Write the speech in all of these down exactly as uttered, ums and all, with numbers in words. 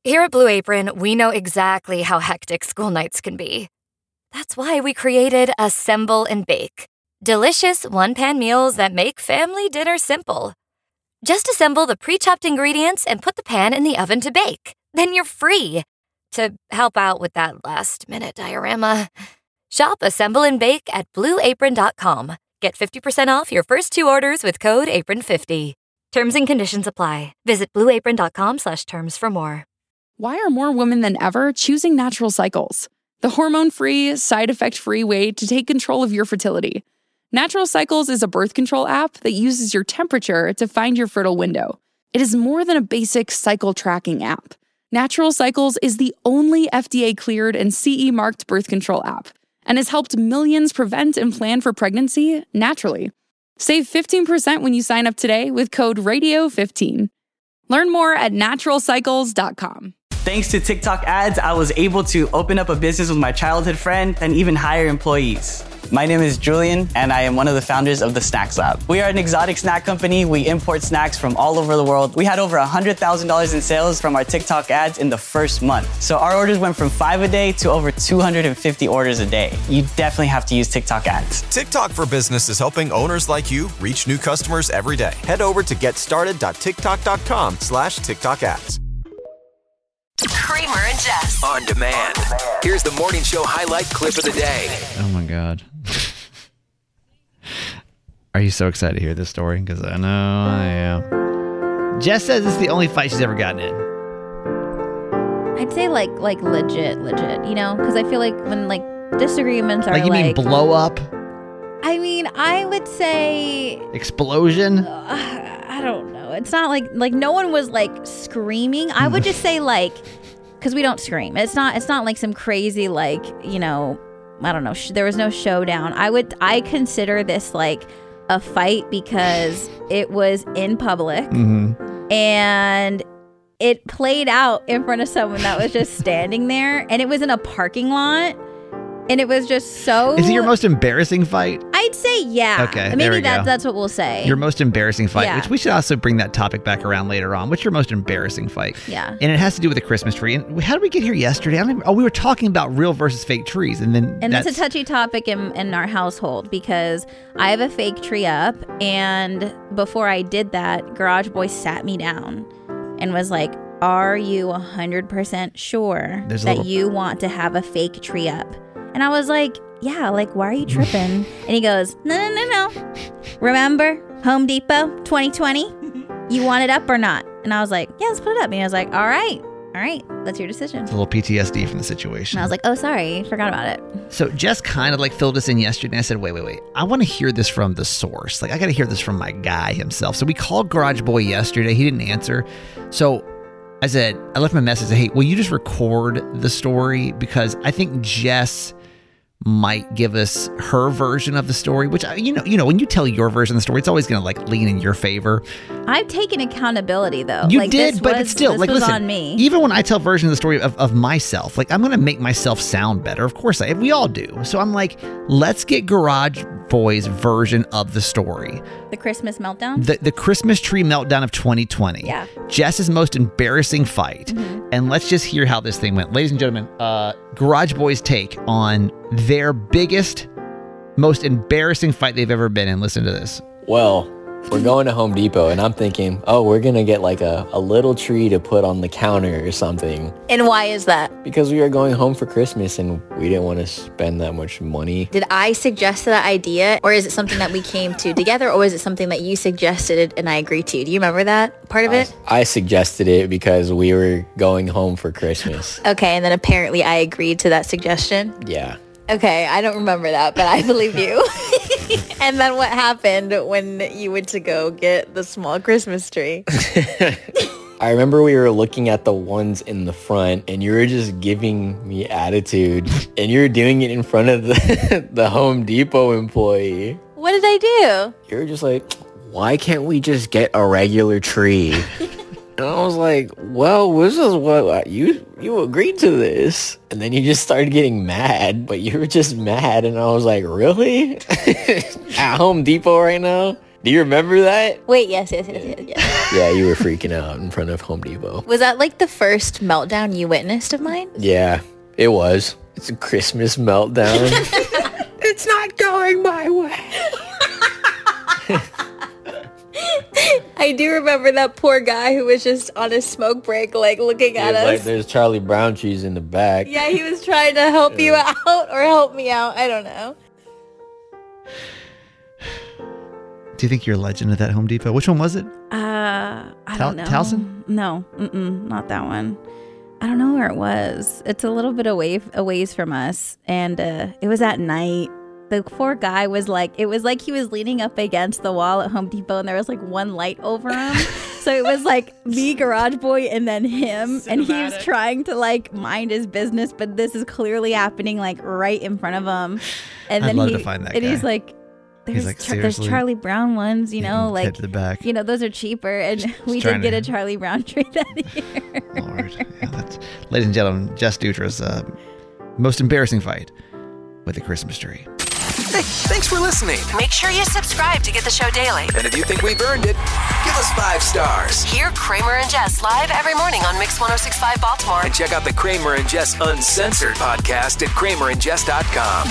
Here at Blue Apron, we know exactly how hectic school nights can be. That's why we created Assemble and Bake. Delicious one-pan meals that make family dinner simple. Just assemble the pre-chopped ingredients and put the pan in the oven to bake. Then you're free. To help out with that last-minute diorama, shop Assemble and Bake at blue apron dot com. Get fifty percent off your first two orders with code apron fifty. Terms and conditions apply. Visit blue apron dot com slash terms for more. Why are more women than ever choosing Natural Cycles? The hormone-free, side-effect-free way to take control of your fertility. Natural Cycles is a birth control app that uses your temperature to find your fertile window. It is more than a basic cycle tracking app. Natural Cycles is the only F D A-cleared and C E-marked birth control app and has helped millions prevent and plan for pregnancy naturally. Save fifteen percent when you sign up today with code radio fifteen. Learn more at natural cycles dot com. Thanks to TikTok ads, I was able to open up a business with my childhood friend and even hire employees. My name is Julian, and I am one of the founders of the Snacks Lab. We are an exotic snack company. We import snacks from all over the world. We had over one hundred thousand dollars in sales from our TikTok ads in the first month. So our orders went from five a day to over two hundred fifty orders a day. You definitely have to use TikTok ads. TikTok for Business is helping owners like you reach new customers every day. Head over to getstarted.tiktok.com slash TikTok ads. Kramer and Jess. On demand. Here's the morning show highlight clip of the day. Oh my God. Are you so excited to hear this story? Because I know I am. Jess says this is the only fight she's ever gotten in. I'd say like like legit, legit, you know? Because I feel like when like disagreements are like... like... You mean blow up? I mean, I would say... Explosion? Uh, I don't know. It's not like... Like no one was like screaming. I would just say like... Because we don't scream. It's not It's not like some crazy like, you know... I don't know. Sh- there was no showdown. I would... I consider this like a fight because it was in public. Mm-hmm. And... it played out in front of someone that was just standing there, and it was in a parking lot, and it was just so... Is it your most embarrassing fight? I'd say yeah. Okay, Maybe there we that, go. that's what we'll say. Your most embarrassing fight, Yeah. which we should also bring that topic back around later on. What's your most embarrassing fight? Yeah. And it has to do with the Christmas tree. And how did we get here yesterday? I don't even, oh, we were talking about real versus fake trees, and then And that's... it's a touchy topic in, in our household because I have a fake tree up, and before I did that, Garage Boy sat me down and was like, are you one hundred percent sure There's a that little- you want to have a fake tree up? And I was like, yeah, like, why are you tripping? And he goes, no, no, no, no. Remember Home Depot twenty twenty? You want it up or not? And I was like, yeah, let's put it up. And he was like, all right, all right, that's your decision. It's a little P T S D from the situation. And I was like, oh, sorry, forgot about it. So Jess kind of like filled us in yesterday. And I said, wait, wait, wait. I want to hear this from the source. Like, I got to hear this from my guy himself. So we called Garage Boy yesterday. He didn't answer. So I said, I left him a message. Hey, will you just record the story? Because I think Jess might give us her version of the story, which, you know, you know, when you tell your version of the story, it's always going to like lean in your favor. I've taken accountability though. You like, did, this but, was, but still, this like, was listen, on me. Even when I tell version of the story of, of myself, like, I'm going to make myself sound better. Of course, I, we all do. So I'm like, let's get Garage Boy's version of the story. The Christmas meltdown? The, the Christmas tree meltdown of twenty twenty. Yeah. Jess's most embarrassing fight. Mm-hmm. And let's just hear how this thing went. Ladies and gentlemen, uh, Garage Boy's take on their biggest, most embarrassing fight they've ever been in. Listen to this. Well, we're going to Home Depot, and I'm thinking, oh, we're going to get like a, a little tree to put on the counter or something. And why is that? Because we are going home for Christmas, and we didn't want to spend that much money. Did I suggest that idea, or is it something that we came to together, or is it something that you suggested and I agreed to? Do you remember that part of it? I, I suggested it because we were going home for Christmas. Okay, and then apparently I agreed to that suggestion? Yeah. Okay, I don't remember that, but I believe you. And then what happened when you went to go get the small Christmas tree? I remember we were looking at the ones in the front, and you were just giving me attitude, and you were doing it in front of the, the Home Depot employee. What did I do? You were just like, why can't we just get a regular tree? And I was like, well, this is what you you agreed to this. And then you just started getting mad, but you were just mad. And I was like, really? At Home Depot right now? Do you remember that? Wait, yes, yes, yes, yes, yes. Yeah, you were freaking out in front of Home Depot. Was that like the first meltdown you witnessed of mine? Yeah, it was. It's a Christmas meltdown. It's not going my way. I do remember that poor guy who was just on his smoke break, like looking at us. Like there's Charlie Brown cheese in the back. Yeah, he was trying to help yeah. you out or help me out. I don't know. Do you think you're a legend at that Home Depot? Which one was it? Uh, I Tal- don't know. Towson? No, mm-mm, not that one. I don't know where it was. It's a little bit away, a ways from us, and uh, it was at night. The poor guy was like, it was like he was leaning up against the wall at Home Depot, and there was like one light over him. So it was like me, Garage Boy, and then him, Cinematic. And he was trying to like mind his business, but this is clearly happening like right in front of him. And I'd then love he, to find that and guy. he's like. There's, like, Char- there's Charlie Brown ones, you know, like, to the back. you know, those are cheaper. And Just we did get to... a Charlie Brown tree that year. Lord. Yeah, that's... Ladies and gentlemen, Jess Dutra's uh, most embarrassing fight with the Christmas tree. Hey, thanks for listening. Make sure you subscribe to get the show daily. And if you think we've earned it, give us five stars. Hear Kramer and Jess live every morning on Mix one oh six point five Baltimore. And check out the Kramer and Jess Uncensored podcast at kramer and jess dot com.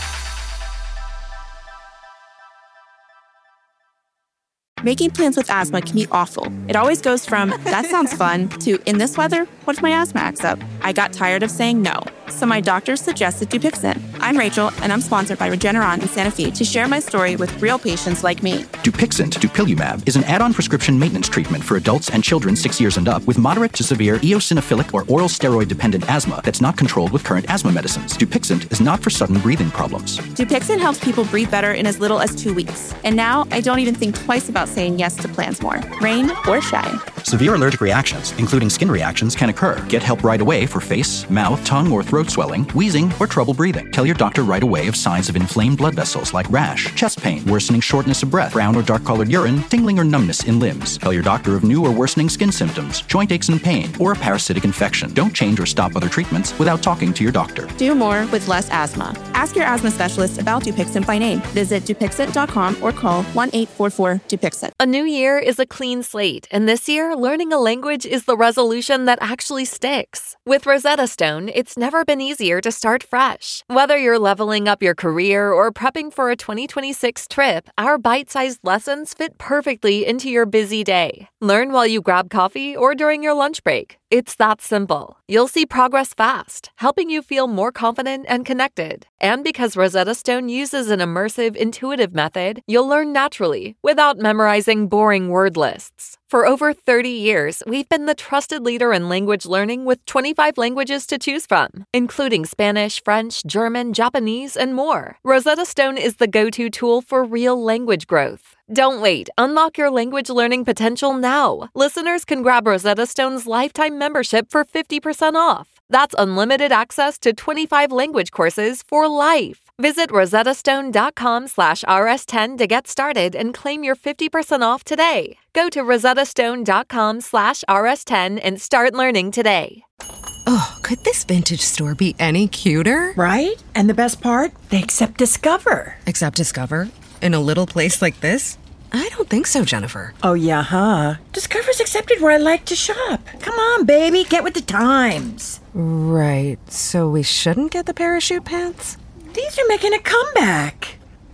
Making plans with asthma can be awful. It always goes from, that sounds fun, to, in this weather, what if my asthma acts up? I got tired of saying no, so my doctor suggested Dupixent. I'm Rachel, and I'm sponsored by Regeneron in Santa Fe to share my story with real patients like me. Dupixent, dupilumab, is an add-on prescription maintenance treatment for adults and children six years and up with moderate to severe eosinophilic or oral steroid-dependent asthma that's not controlled with current asthma medicines. Dupixent is not for sudden breathing problems. Dupixent helps people breathe better in as little as two weeks. And now, I don't even think twice about saying yes to plans more, rain or shine. Severe allergic reactions, including skin reactions, can occur. Get help right away for face, mouth, tongue, or throat swelling, wheezing, or trouble breathing. Tell your doctor right away of signs of inflamed blood vessels like rash, chest pain, worsening shortness of breath, brown or dark-colored urine, tingling or numbness in limbs. Tell your doctor of new or worsening skin symptoms, joint aches and pain, or a parasitic infection. Don't change or stop other treatments without talking to your doctor. Do more with less asthma. Ask your asthma specialist about Dupixent by name. Visit Dupixent dot com or call one eight four four Dupixent. A new year is a clean slate, and this year, learning a language is the resolution that actually sticks. With Rosetta Stone, it's never been easier to start fresh. Whether you're leveling up your career or prepping for a twenty twenty-six trip, our bite-sized lessons fit perfectly into your busy day. Learn while you grab coffee or during your lunch break. It's that simple. You'll see progress fast, helping you feel more confident and connected. And because Rosetta Stone uses an immersive, intuitive method, you'll learn naturally without memorizing boring word lists. For over thirty years, we've been the trusted leader in language learning with twenty-five languages to choose from, including Spanish, French, German, Japanese, and more. Rosetta Stone is the go-to tool for real language growth. Don't wait. Unlock your language learning potential now. Listeners can grab Rosetta Stone's lifetime membership for fifty percent off. That's unlimited access to twenty-five language courses for life. Visit rosettastone.com slash rs10 to get started and claim your fifty percent off today. Go to rosettastone.com slash rs10 and start learning today. Oh, could this vintage store be any cuter? Right? And the best part? They accept Discover. Accept Discover? In a little place like this? I don't think so, Jennifer. Oh, yeah, huh? Discover's accepted where I like to shop. Come on, baby, get with the times. Right, so we shouldn't get the parachute pants? These are making a comeback.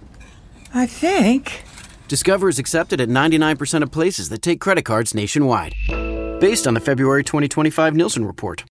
I think. Discover is accepted at ninety-nine percent of places that take credit cards nationwide. Based on the February twenty twenty-five Nielsen report.